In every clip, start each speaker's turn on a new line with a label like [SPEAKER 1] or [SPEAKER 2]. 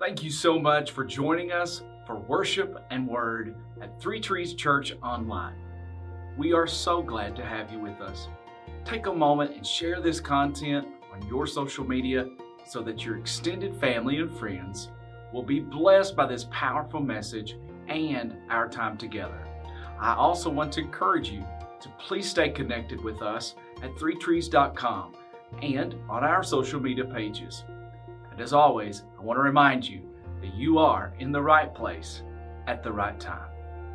[SPEAKER 1] Thank you so much for joining us for worship and word at Three Trees Church Online. We are so glad to have you with us. Take a moment and share this content on your social media so that your extended family and friends will be blessed by this powerful message and our time together. I also want to encourage you to please stay connected with us at threetrees.com and on our social media pages. And as always, I want to remind you that you are in the right place at the right time.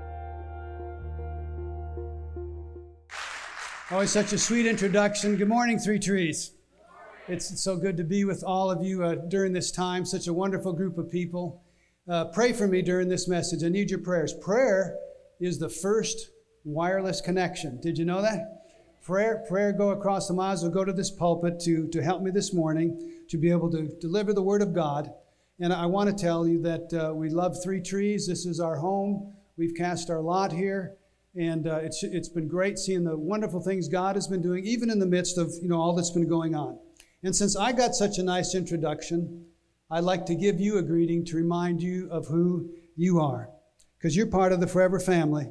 [SPEAKER 2] Always such a sweet introduction. Good morning, Three Trees. It's so good to be with all of you during this time, such a wonderful group of people. Pray for me during this message. I need your prayers. Prayer is the first wireless connection. Did you know that? Prayer go across the miles, will go to this pulpit to help me this morning to be able to deliver the Word of God. And I want to tell you that we love Three Trees. This is our home. We've cast our lot here. And it's been great seeing the wonderful things God has been doing, even in the midst of all that's been going on. And since I got such a nice introduction, I'd like to give you a greeting to remind you of who you are. Because you're part of the Forever family.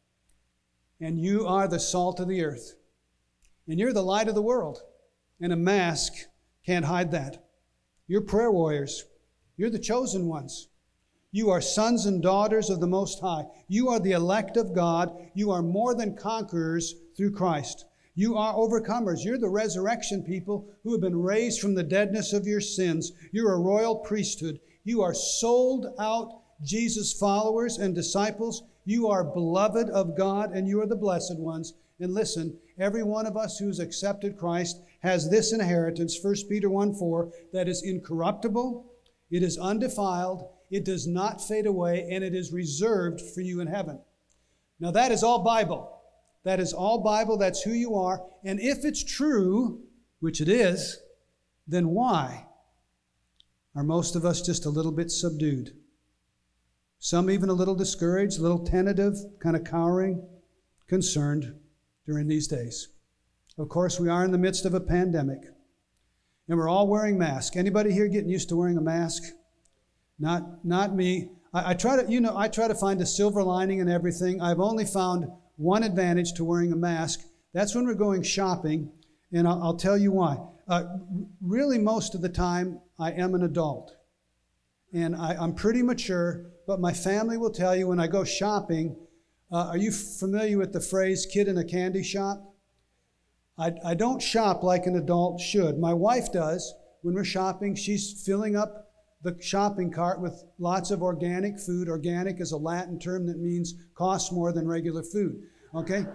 [SPEAKER 2] And you are the salt of the earth. And you're the light of the world. And a mask can't hide that. You're prayer warriors. You're the chosen ones. You are sons and daughters of the Most High. You are the elect of God. You are more than conquerors through Christ. You are overcomers. You're the resurrection people who have been raised from the deadness of your sins. You're a royal priesthood. You are sold out Jesus followers and disciples. You are beloved of God, and you are the blessed ones. And listen, every one of us who's accepted Christ has this inheritance, 1 Peter 1:4, that is incorruptible, it is undefiled, it does not fade away, and it is reserved for you in heaven. Now that is all Bible. That is all Bible. That's who you are. And if it's true, which it is, then why are most of us just a little bit subdued? Some even a little discouraged, a little tentative, kind of cowering, concerned during these days. Of course, we are in the midst of a pandemic, and we're all wearing masks. Anybody here getting used to wearing a mask? Not me. I try to find a silver lining in everything. I've only found one advantage to wearing a mask. That's when we're going shopping, and I'll tell you why. Really, most of the time, I am an adult, and I'm pretty mature, but my family will tell you when I go shopping, are you familiar with the phrase, kid in a candy shop? I don't shop like an adult should. My wife does. When we're shopping, she's filling up the shopping cart with lots of organic food. Organic is a Latin term that means costs more than regular food, okay?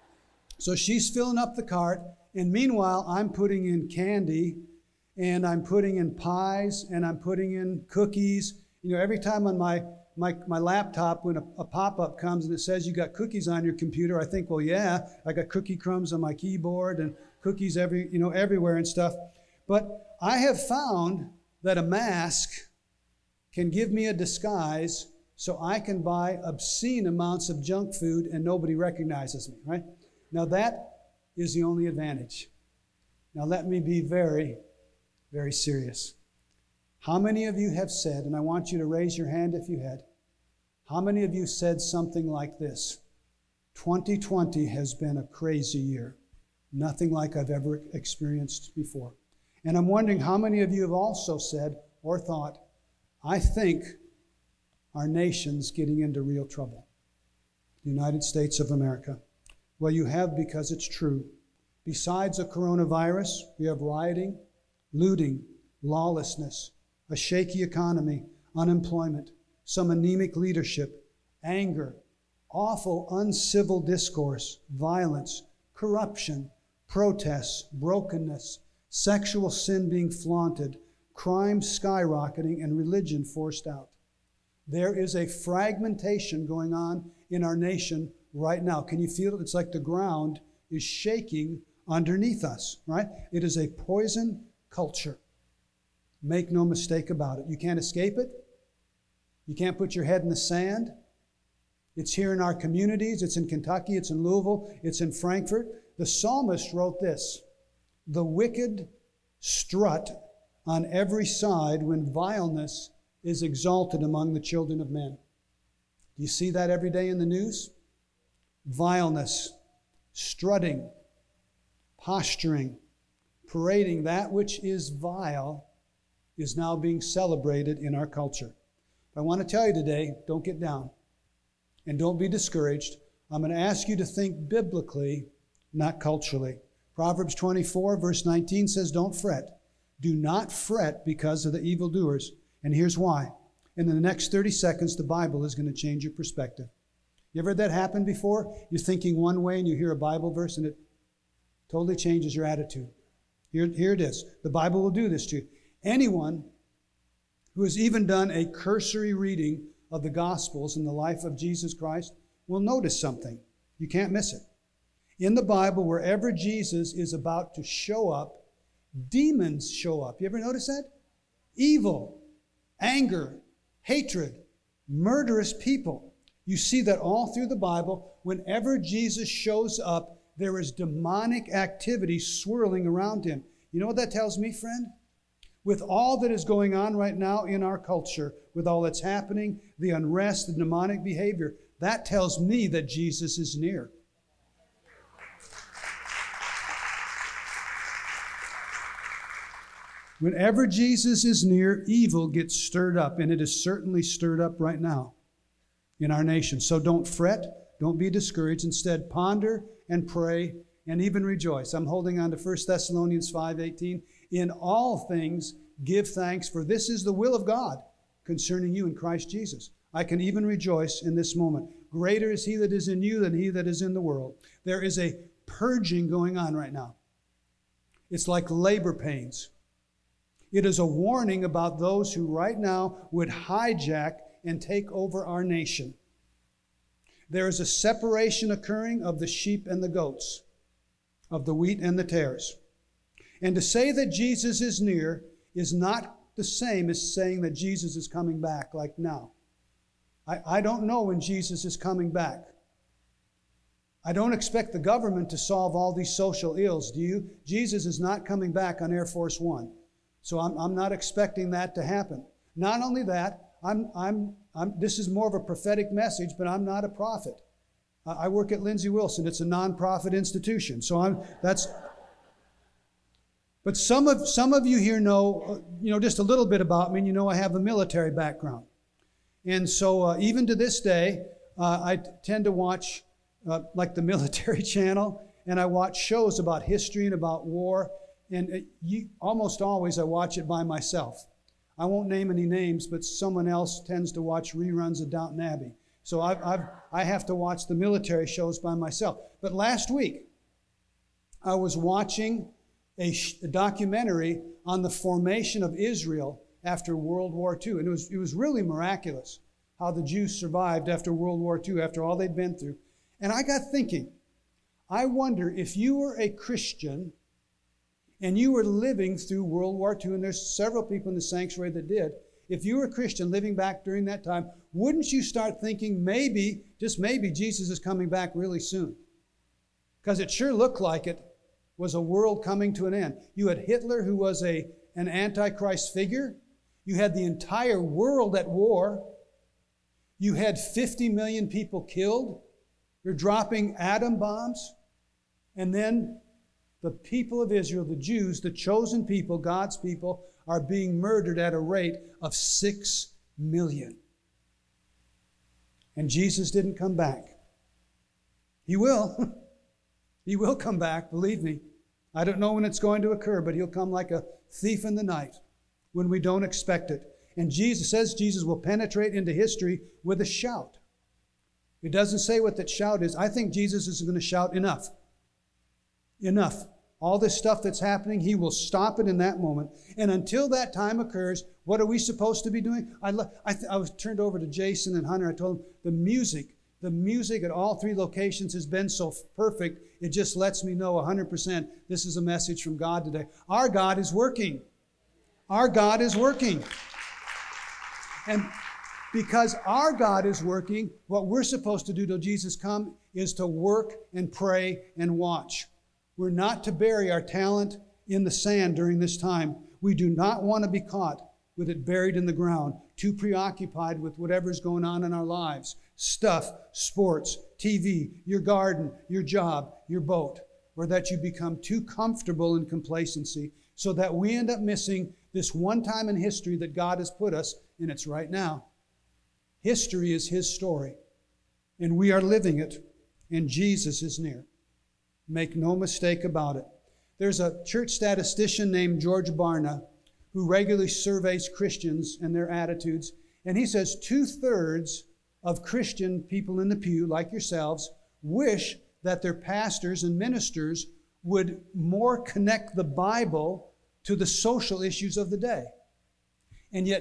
[SPEAKER 2] So she's filling up the cart, and meanwhile, I'm putting in candy, and I'm putting in pies, and I'm putting in cookies. Every time on my laptop, when a pop-up comes and it says you got cookies on your computer, I think, well, yeah, I got cookie crumbs on my keyboard and cookies everywhere and stuff. But I have found that a mask can give me a disguise so I can buy obscene amounts of junk food and nobody recognizes me, right? Now that is the only advantage. Now let me be very, very serious. How many of you have said, and I want you to raise your hand if you had, how many of you said something like this? 2020 has been a crazy year. Nothing like I've ever experienced before. And I'm wondering how many of you have also said or thought, I think our nation's getting into real trouble. The United States of America. Well, you have, because it's true. Besides the coronavirus, we have rioting, looting, lawlessness, a shaky economy, unemployment, some anemic leadership, anger, awful uncivil discourse, violence, corruption, protests, brokenness, sexual sin being flaunted, crime skyrocketing, and religion forced out. There is a fragmentation going on in our nation right now. Can you feel it? It's like the ground is shaking underneath us, right? It is a poison culture. Make no mistake about it. You can't escape it. You can't put your head in the sand. It's here in our communities. It's in Kentucky. It's in Louisville. It's in Frankfurt. The psalmist wrote this: the wicked strut on every side when vileness is exalted among the children of men. Do you see that every day in the news? Vileness, strutting, posturing, parading that which is vile is now being celebrated in our culture. I want to tell you today, don't get down and don't be discouraged. I'm going to ask you to think biblically, not culturally. Proverbs 24, verse 19 says, don't fret. Do not fret because of the evildoers. And here's why. And in the next 30 seconds, the Bible is going to change your perspective. You ever had that happen before? You're thinking one way and you hear a Bible verse and it totally changes your attitude. Here it is. The Bible will do this to you. Anyone who has even done a cursory reading of the Gospels in the life of Jesus Christ will notice something. You can't miss it. In the Bible, wherever Jesus is about to show up, demons show up. You ever notice that? Evil, anger, hatred, murderous people. You see that all through the Bible. Whenever Jesus shows up, there is demonic activity swirling around him. You know what that tells me, friend? With all that is going on right now in our culture, with all that's happening, the unrest, the demonic behavior, that tells me that Jesus is near. Whenever Jesus is near, evil gets stirred up, and it is certainly stirred up right now in our nation. So don't fret, don't be discouraged. Instead, ponder and pray and even rejoice. I'm holding on to 1 Thessalonians 5:18. In all things give thanks, for this is the will of God concerning you in Christ Jesus. I can even rejoice in this moment. Greater is he that is in you than he that is in the world. There is a purging going on right now. It's like labor pains. It is a warning about those who right now would hijack and take over our nation. There is a separation occurring of the sheep and the goats, of the wheat and the tares. And to say that Jesus is near is not the same as saying that Jesus is coming back like now. I don't know when Jesus is coming back. I don't expect the government to solve all these social ills, do you? Jesus is not coming back on Air Force One. So I'm not expecting that to happen. Not only that, this is more of a prophetic message, but I'm not a prophet. I work at Lindsey Wilson. It's a nonprofit institution. So but some of you here know, just a little bit about me, and you know I have a military background. And so even to this day, I tend to watch like the military channel, and I watch shows about history and about war. And almost always I watch it by myself. I won't name any names, but someone else tends to watch reruns of Downton Abbey. So I have to watch the military shows by myself. But last week, I was watching a documentary on the formation of Israel after World War II. And it was really miraculous how the Jews survived after World War II, after all they'd been through. And I got thinking, I wonder if you were a Christian and you were living through World War II, and there's several people in the sanctuary that did, if you were a Christian living back during that time, wouldn't you start thinking maybe, just maybe, Jesus is coming back really soon? Because it sure looked like it was a world coming to an end. You had Hitler, who was an antichrist figure. You had the entire world at war. You had 50 million people killed. You're dropping atom bombs. And then the people of Israel, the Jews, the chosen people, God's people, are being murdered at a rate of 6 million. And Jesus didn't come back. He will. He will come back, believe me. I don't know when it's going to occur, but he'll come like a thief in the night when we don't expect it. And Jesus says Jesus will penetrate into history with a shout. It doesn't say what that shout is. I think Jesus is going to shout, enough. Enough. All this stuff that's happening, he will stop it in that moment. And until that time occurs, what are we supposed to be doing? I was turned over to Jason and Hunter. I told them the music at all three locations has been so perfect, it just lets me know 100% this is a message from God today. Our God is working. Our God is working. And because our God is working, what we're supposed to do till Jesus comes is to work and pray and watch. We're not to bury our talent in the sand during this time. We do not want to be caught with it buried in the ground, too preoccupied with whatever's going on in our lives. Stuff, sports, TV, your garden, your job, your boat. Or that you become too comfortable in complacency so that we end up missing this one time in history that God has put us, and it's right now. History is His story, and we are living it, and Jesus is near. Make no mistake about it. There's a church statistician named George Barna who regularly surveys Christians and their attitudes, and he says 2/3 of Christian people in the pew, like yourselves, wish that their pastors and ministers would more connect the Bible to the social issues of the day. And yet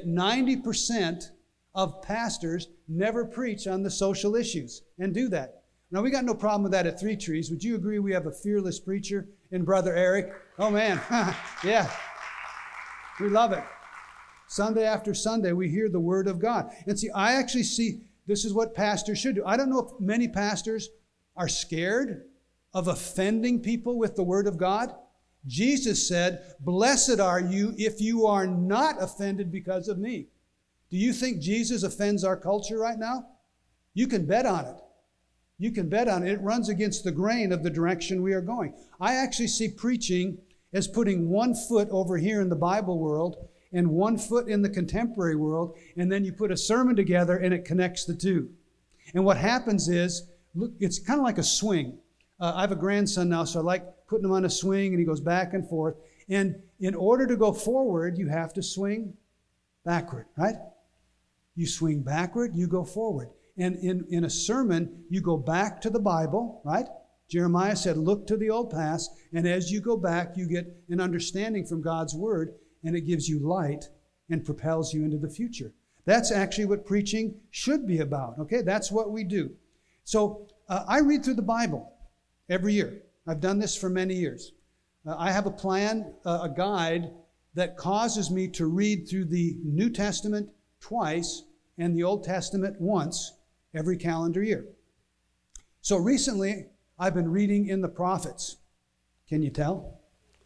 [SPEAKER 2] 90% of pastors never preach on the social issues and do that. Now, we got no problem with that at Three Trees. Would you agree we have a fearless preacher in Brother Eric? Oh, man. Yeah. We love it. Sunday after Sunday, we hear the Word of God. And see, I actually see this is what pastors should do. I don't know if many pastors are scared of offending people with the Word of God. Jesus said, "Blessed are you if you are not offended because of me." Do you think Jesus offends our culture right now? You can bet on it. You can bet on it. It runs against the grain of the direction we are going. I actually see preaching as putting one foot over here in the Bible world and one foot in the contemporary world, and then you put a sermon together and it connects the two. And what happens is, look, it's kind of like a swing. I have a grandson now, so I like putting him on a swing, and he goes back and forth. And in order to go forward, you have to swing backward, right? You swing backward, you go forward. And in a sermon, you go back to the Bible, right? Jeremiah said, look to the old past, and as you go back, you get an understanding from God's Word, and it gives you light and propels you into the future. That's actually what preaching should be about, okay? That's what we do. So I read through the Bible every year. I've done this for many years. I have a plan, a guide that causes me to read through the New Testament twice and the Old Testament once every calendar year. So recently, I've been reading in the prophets. Can you tell?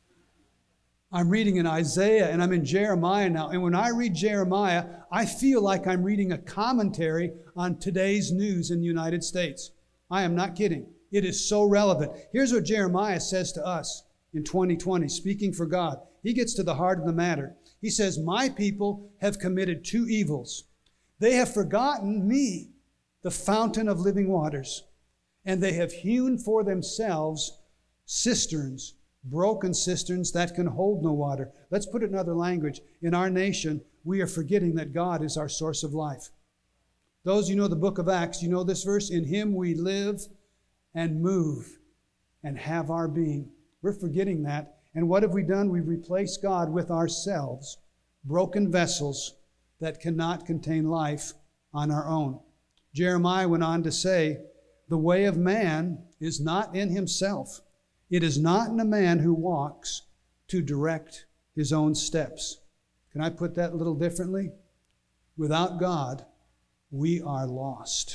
[SPEAKER 2] I'm reading in Isaiah and I'm in Jeremiah now. And when I read Jeremiah, I feel like I'm reading a commentary on today's news in the United States. I am not kidding. It is so relevant. Here's what Jeremiah says to us in 2020, speaking for God. He gets to the heart of the matter. He says, "My people have committed two evils. They have forgotten me, the fountain of living waters, and they have hewn for themselves cisterns, broken cisterns that can hold no water." Let's put it in other language. In our nation, we are forgetting that God is our source of life. Those who know the book of Acts, you know this verse, "In Him we live and move and have our being." We're forgetting that. And what have we done? We've replaced God with ourselves, broken vessels that cannot contain life on our own. Jeremiah went on to say, "The way of man is not in himself. It is not in a man who walks to direct his own steps." Can I put that a little differently? Without God, we are lost.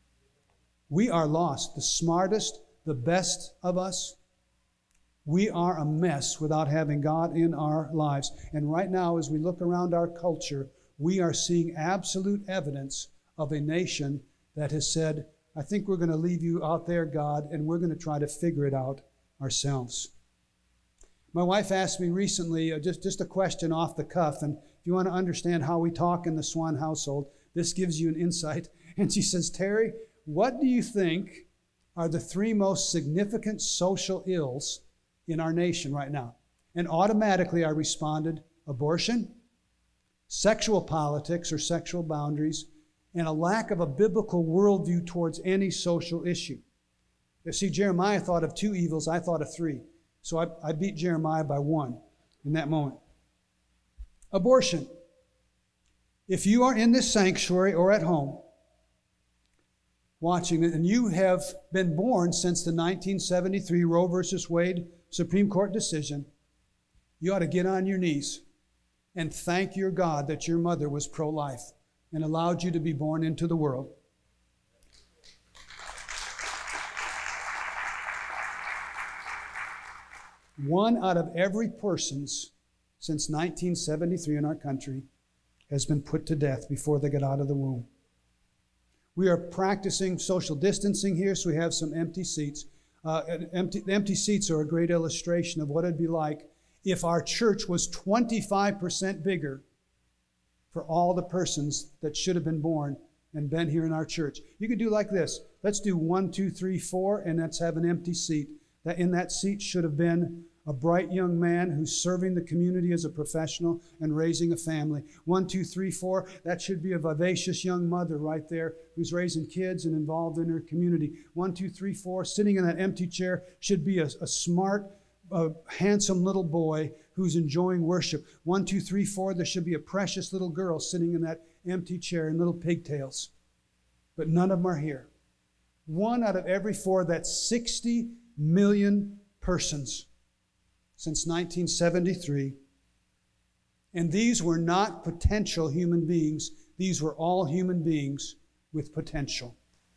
[SPEAKER 2] We are lost. The smartest, the best of us, we are a mess without having God in our lives. And right now, as we look around our culture, we are seeing absolute evidence of a nation that has said, "I think we're going to leave you out there, God, and we're going to try to figure it out ourselves." My wife asked me recently, just a question off the cuff, and if you want to understand how we talk in the Swan household, this gives you an insight. And she says, "Terry, what do you think are the three most significant social ills in our nation right now?" And automatically I responded, abortion, sexual politics or sexual boundaries, and a lack of a biblical worldview towards any social issue. You see, Jeremiah thought of two evils, I thought of three. So I beat Jeremiah by one in that moment. Abortion. If you are in this sanctuary or at home watching it, and you have been born since the 1973 Roe versus Wade Supreme Court decision, you ought to get on your knees and thank your God that your mother was pro-life and allowed you to be born into the world. One out of every persons since 1973 in our country has been put to death before they get out of the womb. We are practicing social distancing here, so we have some empty seats. The empty seats are a great illustration of what it'd be like if our church was 25% bigger for all the persons that should have been born and been here in our church. You could do like this. Let's do 1, 2, 3, 4, and let's have an empty seat. That in that seat should have been a bright young man who's serving the community as a professional and raising a family. 1, 2, 3, 4, that should be a vivacious young mother right there who's raising kids and involved in her community. 1, 2, 3, 4, sitting in that empty chair should be a smart, handsome little boy who's enjoying worship. 1, 2, 3, 4, there should be a precious little girl sitting in that empty chair in little pigtails. But none of them are here. 1 out of every 4, that's 60 million persons since 1973. And these were not potential human beings. These were all human beings with potential.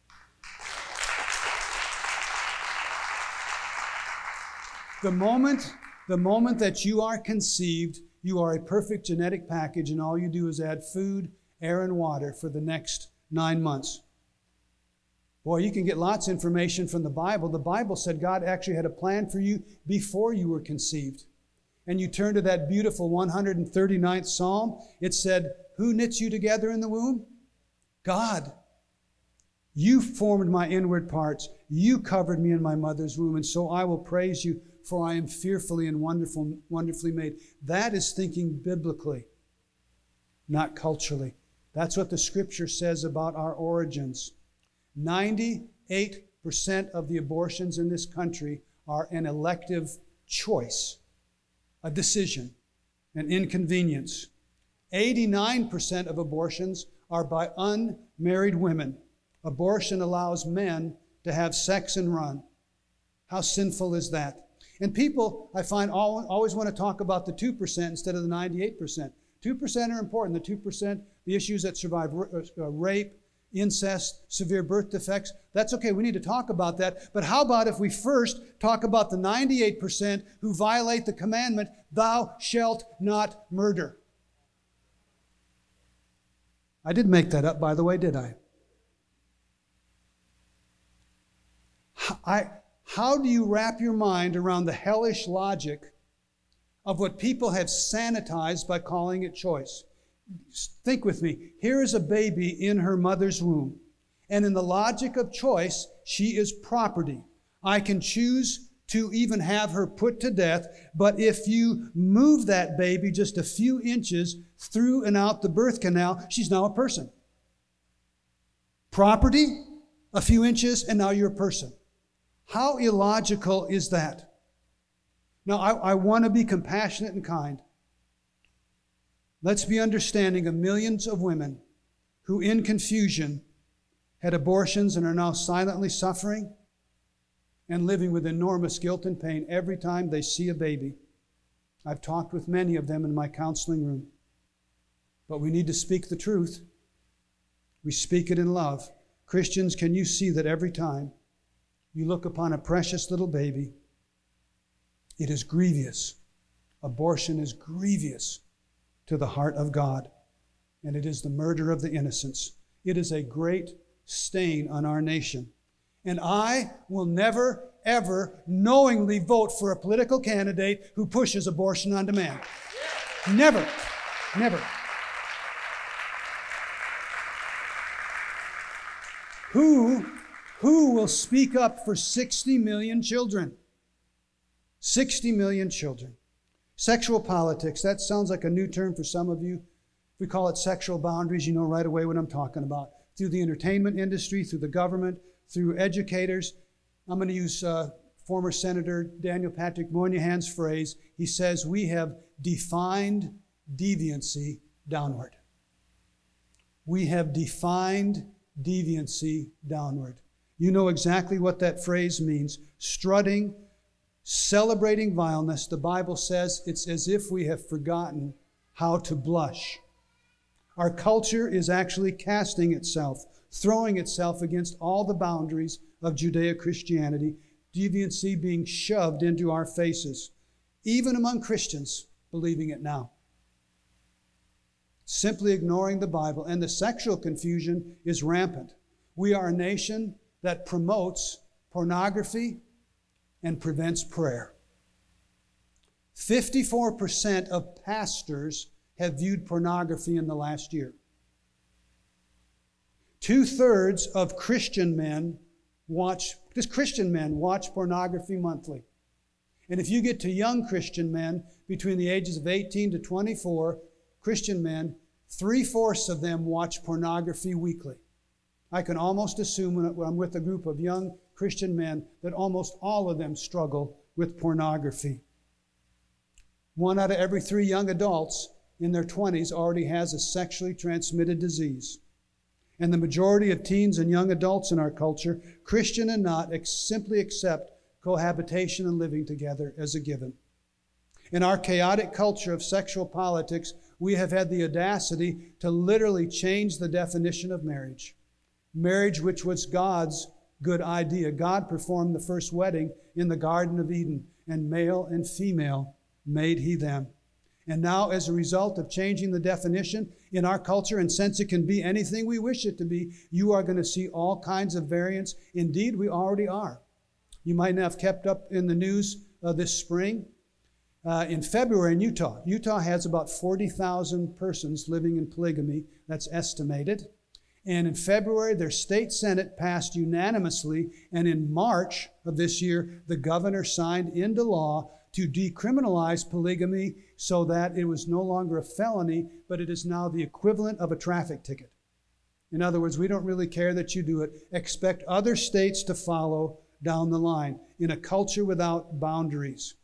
[SPEAKER 2] The moment that you are conceived, you are a perfect genetic package, and all you do is add food, air, and water for the next 9 months. Boy, you can get lots of information from the Bible. The Bible said God actually had a plan for you before you were conceived. And you turn to that beautiful 139th Psalm. It said, who knits you together in the womb? God. You formed my inward parts. You covered me in my mother's womb. And so I will praise you, for I am fearfully and wonderfully made. That is thinking biblically, not culturally. That's what the Scripture says about our origins. 98% of the abortions in this country are an elective choice, a decision, an inconvenience. 89% of abortions are by unmarried women. Abortion allows men to have sex and run. How sinful is that? And people, I find, always want to talk about the 2% instead of the 98%. 2% are important. The 2%, the issues that survive rape, incest, severe birth defects, that's okay. We need to talk about that. But how about if we first talk about the 98% who violate the commandment, thou shalt not murder? I didn't make that up, by the way, did I? How do you wrap your mind around the hellish logic of what people have sanitized by calling it choice? Think with me. Here is a baby in her mother's womb. And in the logic of choice, she is property. I can choose to even have her put to death, but if you move that baby just a few inches through and out the birth canal, she's now a person. Property, a few inches, and now you're a person. How illogical is that? Now, I want to be compassionate and kind. Let's be understanding of millions of women who, in confusion, had abortions and are now silently suffering and living with enormous guilt and pain every time they see a baby. I've talked with many of them in my counseling room. But we need to speak the truth. We speak it in love. Christians, can you see that every time you look upon a precious little baby, it is grievous. Abortion is grievous to the heart of God, and it is the murder of the innocents. It is a great stain on our nation. And I will never, ever knowingly vote for a political candidate who pushes abortion on demand. Never. Never. Who will speak up for 60 million children? 60 million children. Sexual politics, that sounds like a new term for some of you. If we call it sexual boundaries, you know right away what I'm talking about. Through the entertainment industry, through the government, through educators. I'm going to use former Senator Daniel Patrick Moynihan's phrase. He says, we have defined deviancy downward. We have defined deviancy downward. You know exactly what that phrase means. Strutting, celebrating vileness. The Bible says it's as if we have forgotten how to blush. Our culture is actually casting itself, throwing itself against all the boundaries of Judeo-Christianity, deviancy being shoved into our faces, even among Christians believing it now. simply ignoring the Bible, and the sexual confusion is rampant. We are a nation that promotes pornography and prevents prayer. 54% of pastors have viewed pornography in the last year. 2/3 of Christian men watch pornography monthly. And if you get to young Christian men between the ages of 18 to 24, Christian men, 3/4 of them watch pornography weekly. I can almost assume when I'm with a group of young Christian men that almost all of them struggle with pornography. 1 out of every 3 young adults in their 20s already has a sexually transmitted disease. And the majority of teens and young adults in our culture, Christian and not, simply accept cohabitation and living together as a given. In our chaotic culture of sexual politics, we have had the audacity to literally change the definition of marriage. Marriage, which was God's good idea. God performed the first wedding in the Garden of Eden, and male and female made He them. And now, as a result of changing the definition in our culture, and since it can be anything we wish it to be, you are going to see all kinds of variants. Indeed, we already are. You might have kept up in the news this spring. In February in Utah. Utah has about 40,000 persons living in polygamy. That's estimated. And in February, their state senate passed unanimously, and in March of this year, the governor signed into law to decriminalize polygamy so that it was no longer a felony, but it is now the equivalent of a traffic ticket. In other words, we don't really care that you do it. Expect other states to follow down the line in a culture without boundaries.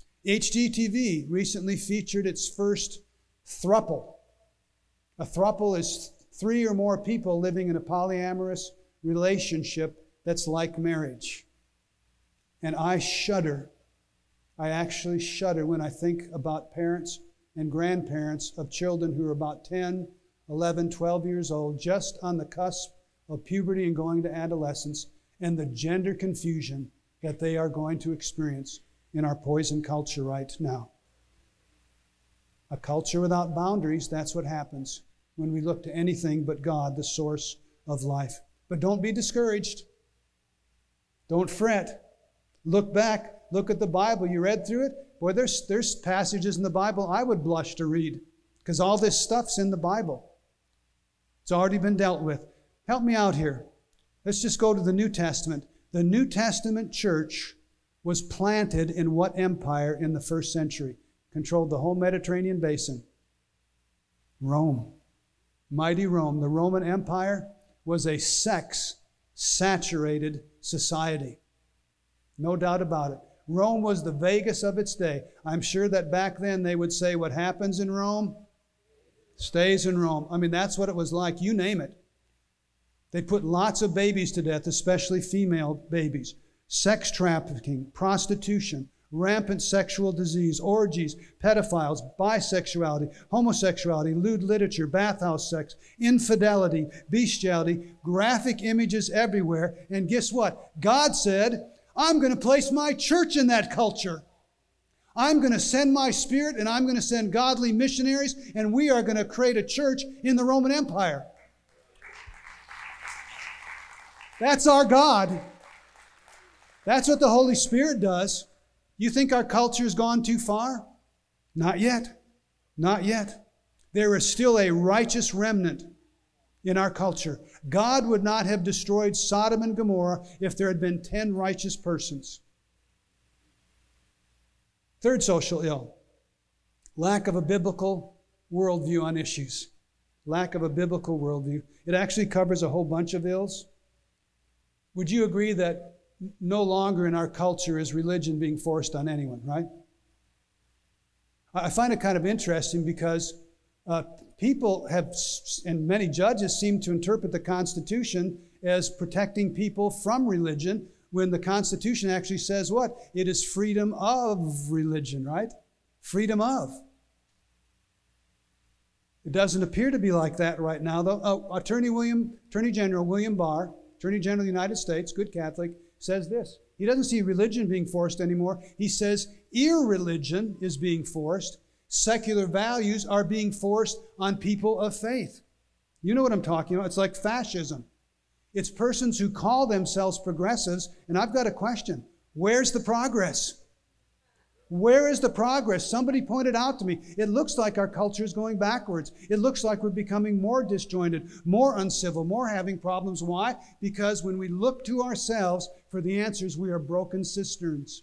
[SPEAKER 2] HGTV recently featured its first throuple. A throuple is 3 or more people living in a polyamorous relationship that's like marriage. And I shudder. I actually shudder when I think about parents and grandparents of children who are about 10, 11, 12 years old, just on the cusp of puberty and going to adolescence, and the gender confusion that they are going to experience in our poison culture right now. A culture without boundaries, that's what happens when we look to anything but God, the source of life. But don't be discouraged. Don't fret. Look back. Look at the Bible. You read through it? Boy, there's passages in the Bible I would blush to read because all this stuff's in the Bible. It's already been dealt with. Help me out here. Let's just go to the New Testament. The New Testament church was planted in what empire in the first century? Controlled the whole Mediterranean basin. Rome. Mighty Rome. The Roman Empire was a sex-saturated society. No doubt about it. Rome was the Vegas of its day. I'm sure that back then they would say what happens in Rome stays in Rome. I mean, that's what it was like. You name it. They put lots of babies to death, especially female babies. Sex trafficking, prostitution, rampant sexual disease, orgies, pedophiles, bisexuality, homosexuality, lewd literature, bathhouse sex, infidelity, bestiality, graphic images everywhere. And guess what? God said, I'm going to place my church in that culture. I'm going to send my Spirit, and I'm going to send godly missionaries, and we are going to create a church in the Roman Empire. That's our God. That's what the Holy Spirit does. You think our culture has gone too far? Not yet. Not yet. There is still a righteous remnant in our culture. God would not have destroyed Sodom and Gomorrah if there had been 10 righteous persons. Third social ill, lack of a biblical worldview on issues. Lack of a biblical worldview. It actually covers a whole bunch of ills. Would you agree that no longer in our culture is religion being forced on anyone, right? I find it kind of interesting because people have, and many judges seem to interpret the Constitution as protecting people from religion when the Constitution actually says what? It is freedom of religion, right? Freedom of. It doesn't appear to be like that right now, though. Attorney General William Barr, Attorney General of the United States, good Catholic, says this. He doesn't see religion being forced anymore. He says irreligion is being forced. Secular values are being forced on people of faith. You know what I'm talking about. It's like fascism. It's persons who call themselves progressives, and I've got a question. Where's the progress? Where is the progress? Somebody pointed out to me, it looks like our culture is going backwards. It looks like we're becoming more disjointed, more uncivil, more having problems. Why? Because when we look to ourselves for the answers, we are broken cisterns.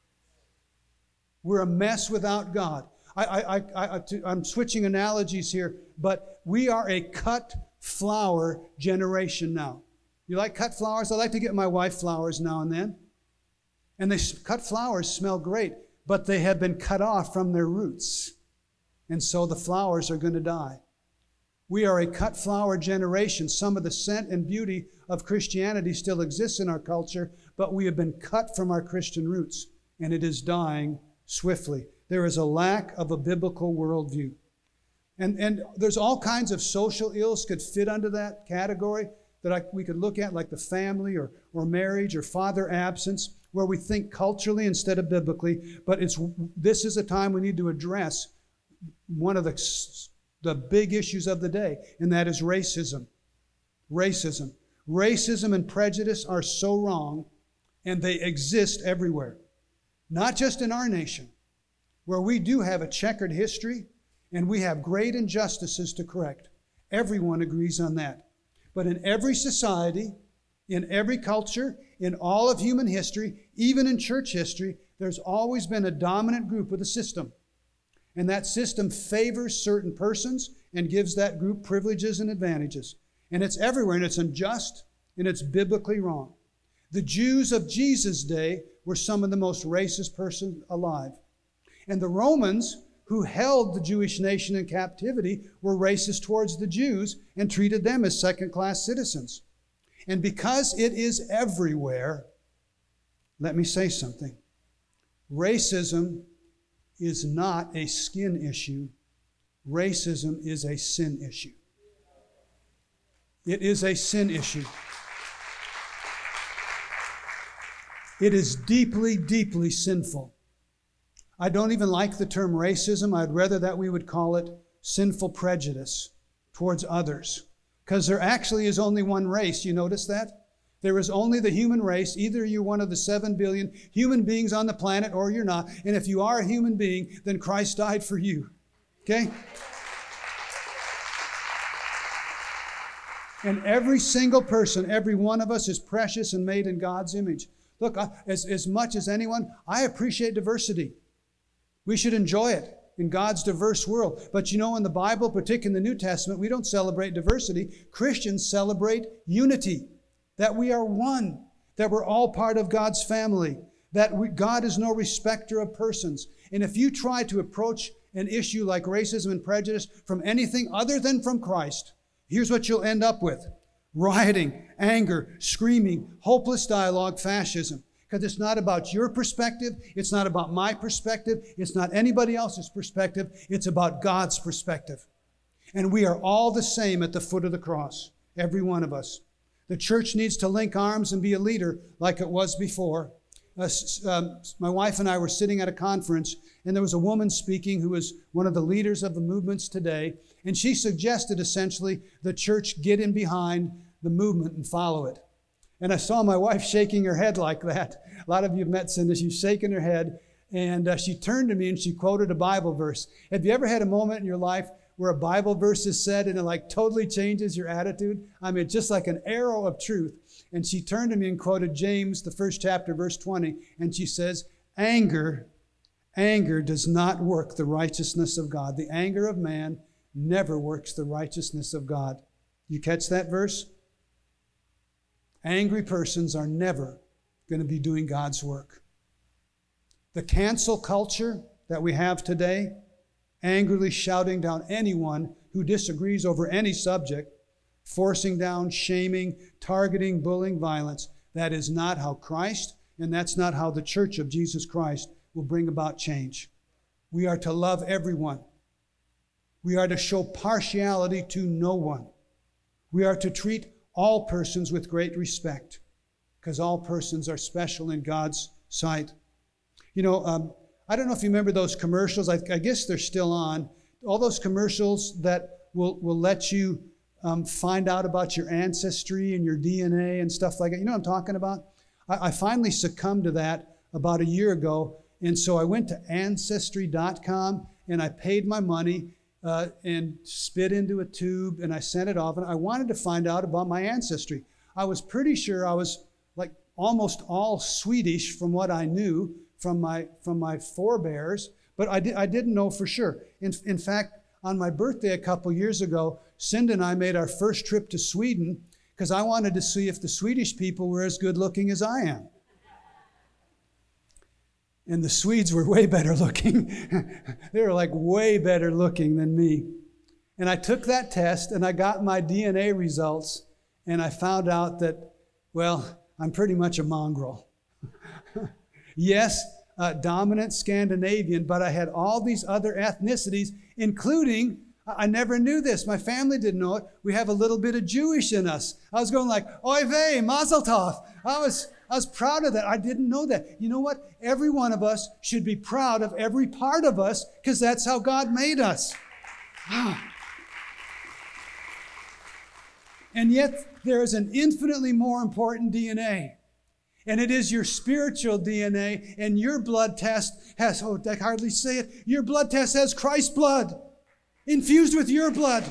[SPEAKER 2] We're a mess without God. I'm switching analogies here, but we are a cut flower generation now. You like cut flowers? I like to get my wife flowers now and then. And cut flowers smell great, but they have been cut off from their roots. And so the flowers are going to die. We are a cut flower generation. Some of the scent and beauty of Christianity still exists in our culture, but we have been cut from our Christian roots, and it is dying swiftly. There is a lack of a biblical worldview. And there's all kinds of social ills could fit under that category that we could look at, like the family or marriage or father absence, where we think culturally instead of biblically. But this is a time we need to address one of the big issues of the day, and that is racism. Racism. Racism and prejudice are so wrong, and they exist everywhere. Not just in our nation, where we do have a checkered history, and we have great injustices to correct. Everyone agrees on that. But in every society, in every culture, in all of human history, even in church history, there's always been a dominant group with a system. And that system favors certain persons and gives that group privileges and advantages. And it's everywhere, and it's unjust, and it's biblically wrong. The Jews of Jesus' day were some of the most racist persons alive. And the Romans, who held the Jewish nation in captivity, were racist towards the Jews and treated them as second-class citizens. And because it is everywhere, let me say something. Racism is not a skin issue. Racism is a sin issue. It is a sin issue. It is deeply, deeply sinful. I don't even like the term racism. I'd rather that we would call it sinful prejudice towards others. Because there actually is only one race. You notice that? There is only the human race. Either you're one of the 7 billion human beings on the planet or you're not. And if you are a human being, then Christ died for you. Okay? And every single person, every one of us is precious and made in God's image. Look, as much as anyone, I appreciate diversity. We should enjoy it in God's diverse world. But you know, in the Bible, particularly in the New Testament, we don't celebrate diversity. Christians celebrate unity, that we are one, that we're all part of God's family, that God is no respecter of persons. And if you try to approach an issue like racism and prejudice from anything other than from Christ, here's what you'll end up with. Rioting, anger, screaming, hopeless dialogue, fascism. Because it's not about your perspective. It's not about my perspective. It's not anybody else's perspective. It's about God's perspective. And we are all the same at the foot of the cross, every one of us. The church needs to link arms and be a leader like it was before. My wife and I were sitting at a conference, and there was a woman speaking who was one of the leaders of the movements today, and she suggested essentially the church get in behind the movement and follow it. And I saw my wife shaking her head like that. A lot of you have met Cindy. She's shaking her head. And she turned to me and she quoted a Bible verse. Have you ever had a moment in your life where a Bible verse is said and it like totally changes your attitude? I mean, just like an arrow of truth. And she turned to me and quoted James, the 1st chapter, verse 20. And she says, anger does not work the righteousness of God. The anger of man never works the righteousness of God. You catch that verse? Angry persons are never going to be doing God's work. The cancel culture that we have today, angrily shouting down anyone who disagrees over any subject, forcing down, shaming, targeting, bullying, violence, that is not how Christ, and that's not how the Church of Jesus Christ will bring about change. We are to love everyone. We are to show partiality to no one. We are to treat all persons with great respect, because all persons are special in God's sight. You know, I don't know if you remember those commercials. I guess they're still on. All those commercials that will let you find out about your ancestry and your DNA and stuff like that. You know what I'm talking about? I finally succumbed to that about a year ago. And so I went to Ancestry.com and I paid my money and spit into a tube and I sent it off. And I wanted to find out about my ancestry. I was pretty sure I was like almost all Swedish from what I knew from my forebears, but I didn't know for sure. In fact, on my birthday a couple years ago, Cinda and I made our first trip to Sweden because I wanted to see if the Swedish people were as good looking as I am. And the Swedes were way better looking. They were like way better looking than me. And I took that test and I got my DNA results and I found out that, well, I'm pretty much a mongrel. Yes, dominant Scandinavian, but I had all these other ethnicities, including, I never knew this, my family didn't know it, we have a little bit of Jewish in us. I was going like, oy vey, mazel tov. I was proud of that. I didn't know that. You know what? Every one of us should be proud of every part of us because that's how God made us. And yet there is an infinitely more important DNA. And it is your spiritual DNA, and your blood test has, I can hardly say it, your blood test has Christ's blood infused with your blood.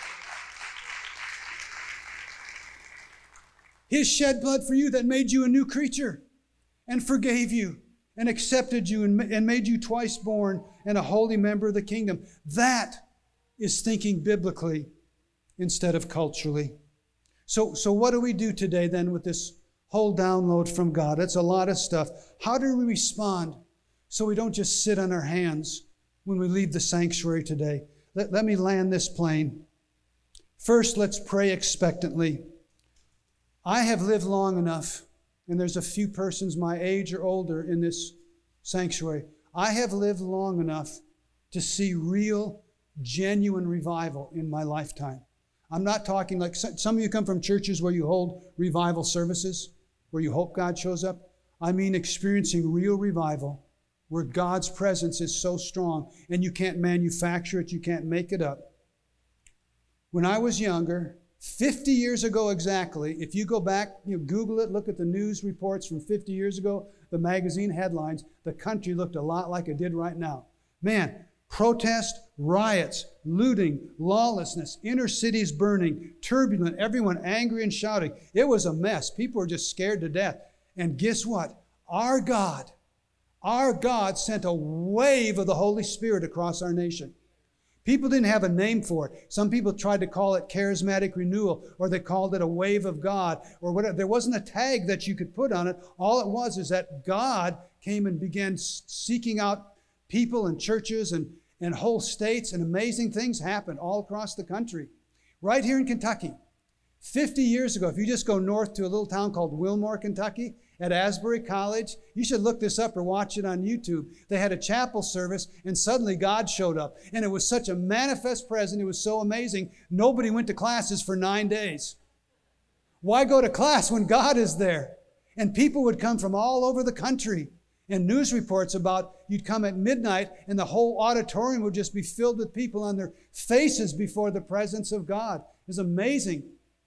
[SPEAKER 2] His shed blood for you that made you a new creature and forgave you and accepted you and made you twice born and a holy member of the kingdom. That is thinking biblically instead of culturally. So what do we do today then with this whole download from God? It's a lot of stuff. How do we respond so we don't just sit on our hands when we leave the sanctuary today? Let me land this plane. First, let's pray expectantly. I have lived long enough, and there's a few persons my age or older in this sanctuary. I have lived long enough to see real, genuine revival in my lifetime. I'm not talking like some of you come from churches where you hold revival services, where you hope God shows up. I mean experiencing real revival where God's presence is so strong and you can't manufacture it, you can't make it up. When I was younger, 50 years ago exactly, if you go back, Google it, look at the news reports from 50 years ago, the magazine headlines, the country looked a lot like it did right now. Man, protest, riots, looting, lawlessness, inner cities burning, turbulent, everyone angry and shouting. It was a mess. People were just scared to death. And guess what? Our God sent a wave of the Holy Spirit across our nation. People didn't have a name for it. Some people tried to call it charismatic renewal, or they called it a wave of God, or whatever. There wasn't a tag that you could put on it. All it was is that God came and began seeking out people and churches and whole states, and amazing things happened all across the country. Right here in Kentucky, 50 years ago, if you just go north to a little town called Wilmore, Kentucky, at Asbury College, you should look this up or watch it on YouTube. They had a chapel service, and suddenly God showed up. And it was such a manifest presence. It was so amazing. Nobody went to classes for 9 days. Why go to class when God is there? And people would come from all over the country. And news reports about you'd come at midnight and the whole auditorium would just be filled with people on their faces before the presence of God. It was amazing.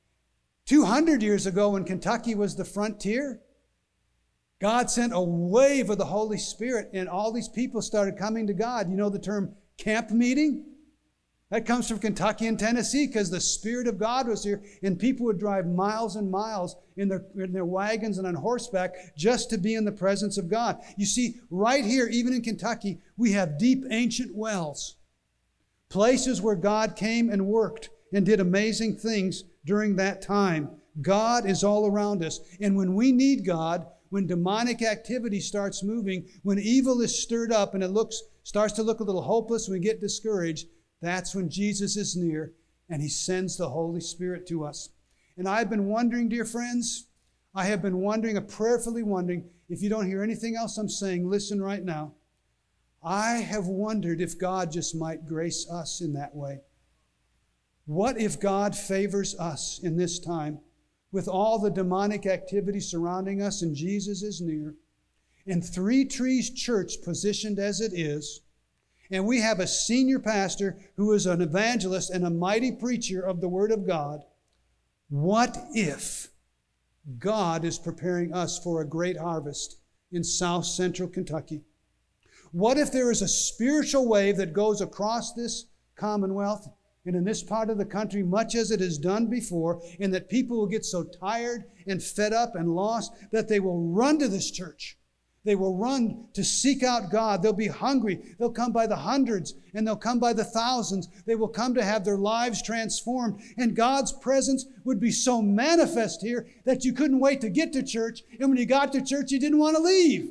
[SPEAKER 2] 200 years ago when Kentucky was the frontier, God sent a wave of the Holy Spirit and all these people started coming to God. You know the term camp meeting? That comes from Kentucky and Tennessee because the Spirit of God was here and people would drive miles and miles in their wagons and on horseback just to be in the presence of God. You see, right here, even in Kentucky, we have deep ancient wells, places where God came and worked and did amazing things during that time. God is all around us. And when we need God, when demonic activity starts moving, when evil is stirred up and it starts to look a little hopeless, we get discouraged, that's when Jesus is near and He sends the Holy Spirit to us. And I've been wondering, dear friends, I have been wondering, prayerfully wondering, if you don't hear anything else I'm saying, listen right now. I have wondered if God just might grace us in that way. What if God favors us in this time with all the demonic activity surrounding us and Jesus is near? And Three Trees Church, positioned as it is, and we have a senior pastor who is an evangelist and a mighty preacher of the Word of God. What if God is preparing us for a great harvest in South Central Kentucky? What if there is a spiritual wave that goes across this commonwealth and in this part of the country, much as it has done before, and that people will get so tired and fed up and lost that they will run to this church? They will run to seek out God. They'll be hungry. They'll come by the hundreds and they'll come by the thousands. They will come to have their lives transformed. And God's presence would be so manifest here that you couldn't wait to get to church. And when you got to church, you didn't want to leave.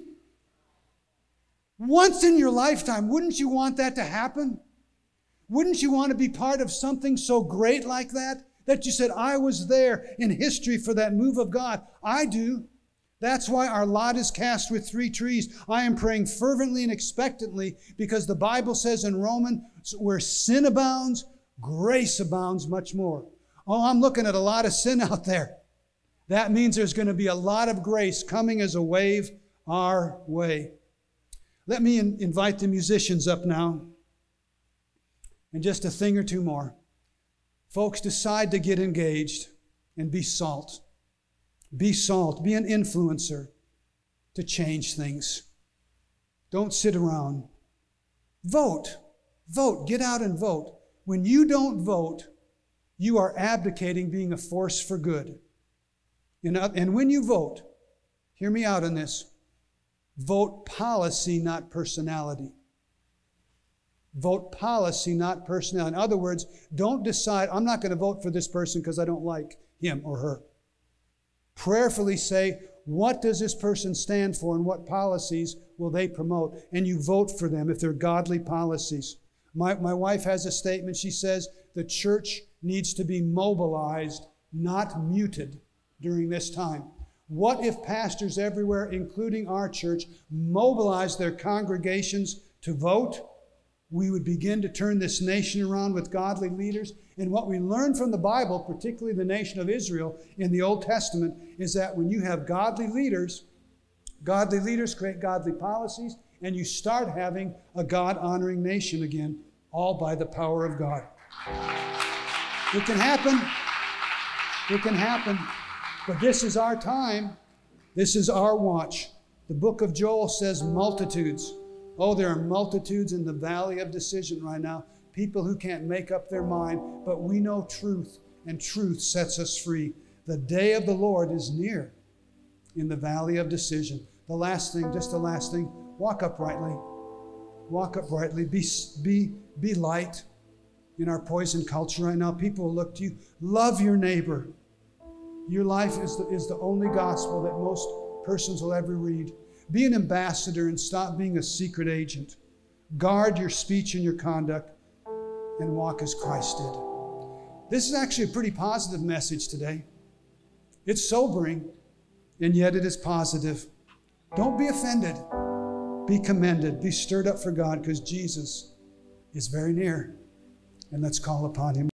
[SPEAKER 2] Once in your lifetime, wouldn't you want that to happen? Wouldn't you want to be part of something so great like that? That you said, I was there in history for that move of God. I do. That's why our lot is cast with Three Trees. I am praying fervently and expectantly because the Bible says in Romans, where sin abounds, grace abounds much more. Oh, I'm looking at a lot of sin out there. That means there's going to be a lot of grace coming as a wave our way. Let me invite the musicians up now. And just a thing or two more. Folks, decide to get engaged and be salt. Be salt. Be an influencer to change things. Don't sit around. Vote. Vote. Get out and vote. When you don't vote, you are abdicating being a force for good. And when you vote, hear me out on this, vote policy, not personality. Vote policy, not personality. In other words, don't decide, I'm not going to vote for this person because I don't like him or her. Prayerfully say, what does this person stand for and what policies will they promote? And you vote for them if they're godly policies. My wife has a statement. She says the church needs to be mobilized, not muted during this time. What if pastors everywhere, including our church, mobilize their congregations to vote? We would begin to turn this nation around with godly leaders. And what we learn from the Bible, particularly the nation of Israel in the Old Testament, is that when you have godly leaders create godly policies, and you start having a God-honoring nation again, all by the power of God. It can happen. It can happen. But this is our time. This is our watch. The book of Joel says multitudes. Oh, there are multitudes in the valley of decision right now. People who can't make up their mind, but we know truth, and truth sets us free. The day of the Lord is near in the valley of decision. The last thing, just the last thing, walk uprightly. Walk uprightly. Be light. In our poison culture right now, people will look to you. Love your neighbor. Your life is the only gospel that most persons will ever read. Be an ambassador and stop being a secret agent. Guard your speech and your conduct and walk as Christ did. This is actually a pretty positive message today. It's sobering, and yet it is positive. Don't be offended. Be commended. Be stirred up for God, because Jesus is very near. And let's call upon Him.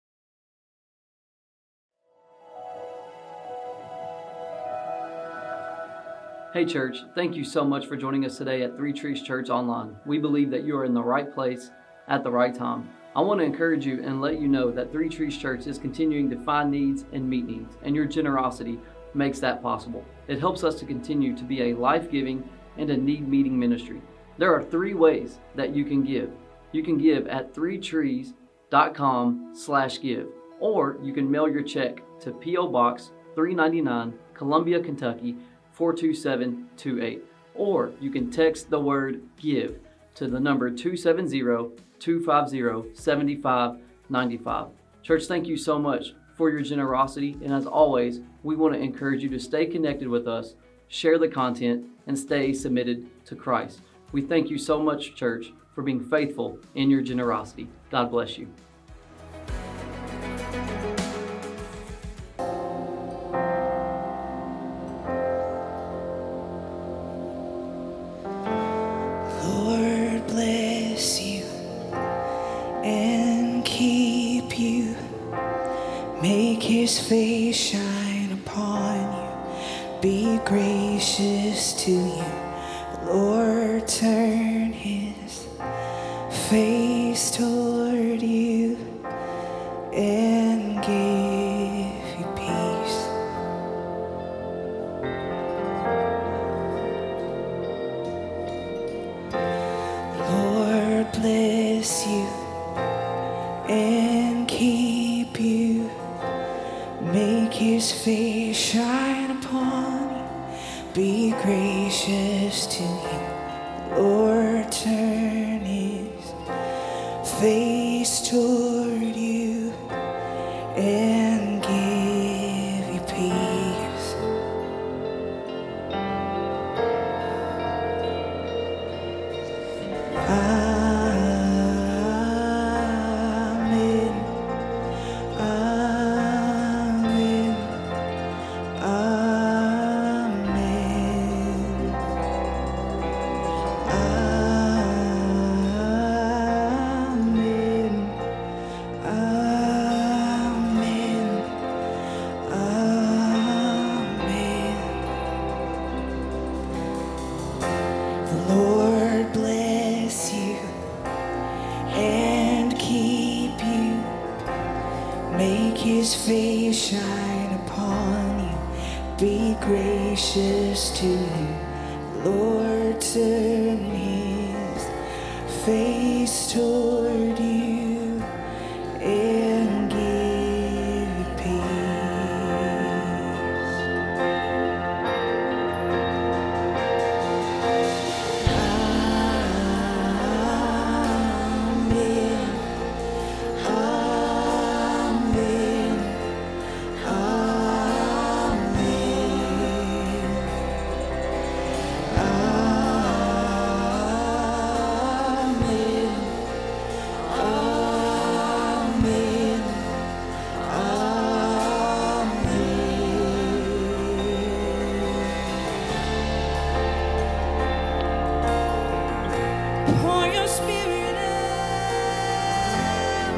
[SPEAKER 3] Hey church, thank you so much for joining us today at Three Trees Church Online. We believe that you are in the right place at the right time. I want to encourage you and let you know that Three Trees Church is continuing to find needs and meet needs, and your generosity makes that possible. It helps us to continue to be a life-giving and a need-meeting ministry. There are 3 ways that you can give. You can give at threetrees.com/give, or you can mail your check to P.O. Box 399, Columbia, Kentucky 42728, or you can text the word GIVE to the number 270-250-7595. Church, thank you so much for your generosity, and as always, we want to encourage you to stay connected with us, share the content, and stay submitted to Christ. We thank you so much, church, for being faithful in your generosity. God bless you.
[SPEAKER 4] Lord bless you and keep you. Make His face shine upon you. Be gracious to you. Lord turn his face toward you and give you peace. Lord bless you and keep you, make his face shine upon you, be gracious to you. Lord turn his face toward you and give you peace. Amen. Amen. Amen. Amen. Amen. Amen. The Lord bless you and keep you, make his face shine upon you, be gracious to you. Lord turn his face toward you and give you peace. Amen. Amen. Pour your spirit out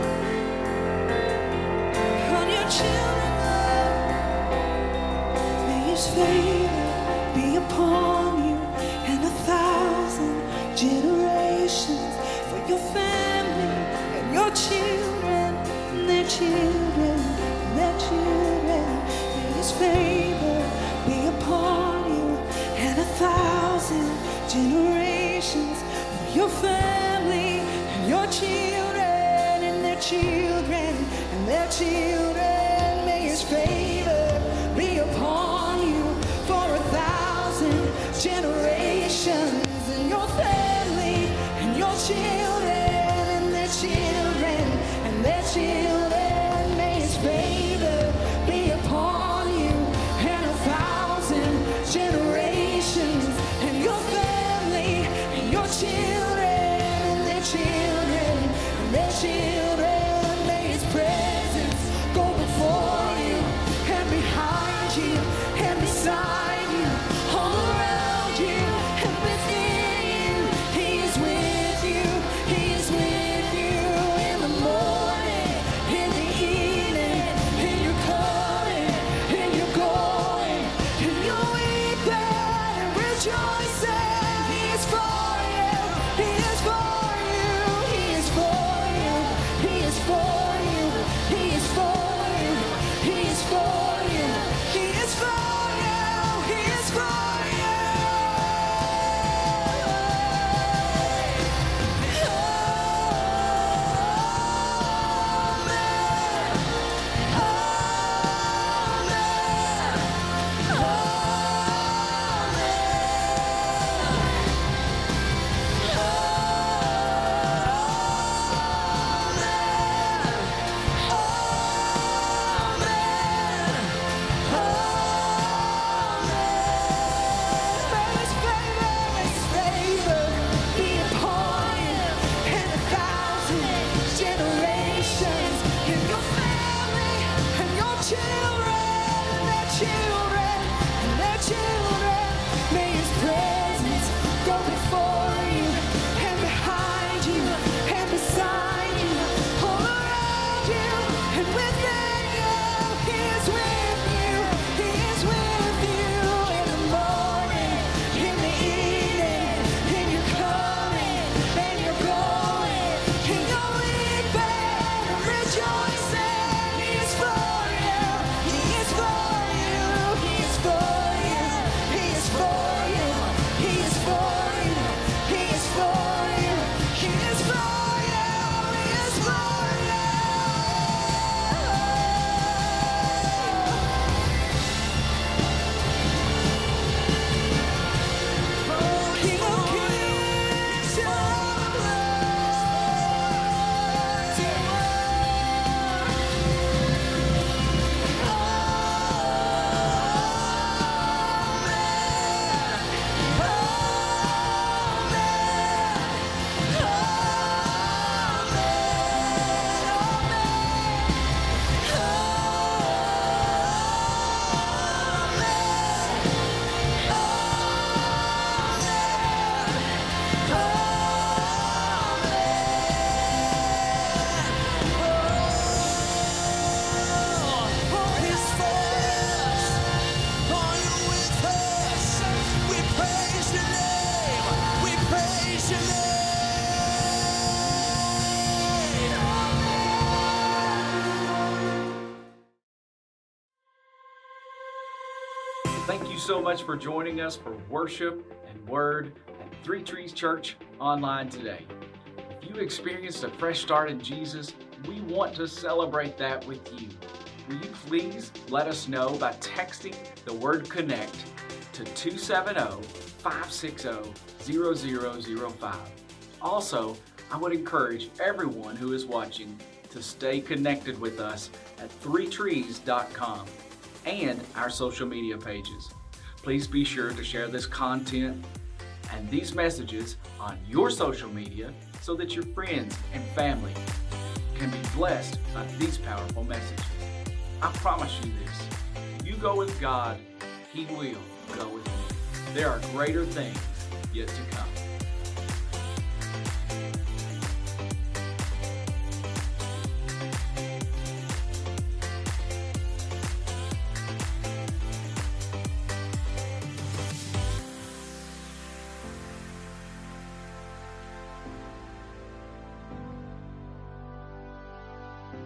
[SPEAKER 4] on your children, Lord. May his favor be upon you and 1,000 generations, for your family and your children and their children and their children. May his favor be upon you and 1,000 generations, for your family and your children and their children and their children. May his favor be upon you for 1,000 generations, and your family and your children and their children and their children. May his favor be upon you and 1,000 generations, and your family and your children and their children and their children. May his presence go before you and behind you and beside you, all around you and within you. He is with you. He is with you in the morning, in the evening, in your coming, in your going, in your weeping and rejoicing. He is for you. He is for you. He is for you. He is for you. He is for you. He is for you. He is for you. He is for you.
[SPEAKER 1] Thank you so much for joining us for worship and word at Three Trees Church online today. If you experienced a fresh start in Jesus, we want to celebrate that with you. Will you please let us know by texting the word CONNECT to 270-560-0005. Also, I would encourage everyone who is watching to stay connected with us at threetrees.com and our social media pages. Please be sure to share this content and these messages on your social media so that your friends and family can be blessed by these powerful messages. I promise you this, you go with God, He will go with you. There are greater things yet to come.